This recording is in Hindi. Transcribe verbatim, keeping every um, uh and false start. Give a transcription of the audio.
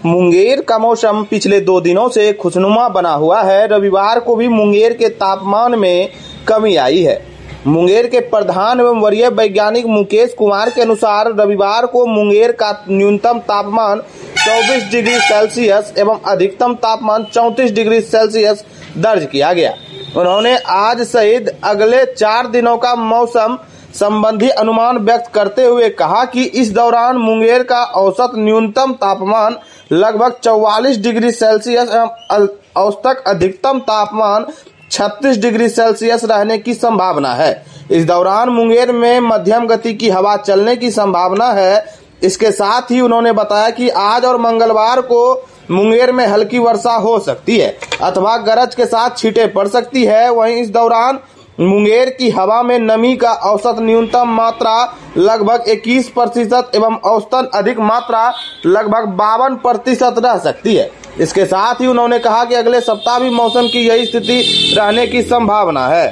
मुंगेर का मौसम पिछले दो दिनों से खुशनुमा बना हुआ है। रविवार को भी मुंगेर के तापमान में कमी आई है। मुंगेर के प्रधान एवं वरीय वैज्ञानिक मुकेश कुमार के अनुसार रविवार को मुंगेर का न्यूनतम तापमान चौबीस डिग्री सेल्सियस एवं अधिकतम तापमान चौंतीस डिग्री सेल्सियस दर्ज किया गया। उन्होंने आज सहित अगले चार दिनों का मौसम संबंधी अनुमान व्यक्त करते हुए कहा कि इस दौरान मुंगेर का औसत न्यूनतम तापमान लगभग चौवालीस डिग्री सेल्सियस एवं औसत अधिकतम तापमान छत्तीस डिग्री सेल्सियस रहने की संभावना है। इस दौरान मुंगेर में मध्यम गति की हवा चलने की संभावना है। इसके साथ ही उन्होंने बताया कि आज और मंगलवार को मुंगेर में हल्की वर्षा हो सकती है अथवा गरज के साथ छींटें पड़ सकती है। वहीं इस दौरान मुंगेर की हवा में नमी का औसत न्यूनतम मात्रा लगभग इक्कीस प्रतिशत एवं औसतन अधिक मात्रा लगभग बावन प्रतिशत रह सकती है। इसके साथ ही उन्होंने कहा कि अगले सप्ताह भी मौसम की यही स्थिति रहने की संभावना है।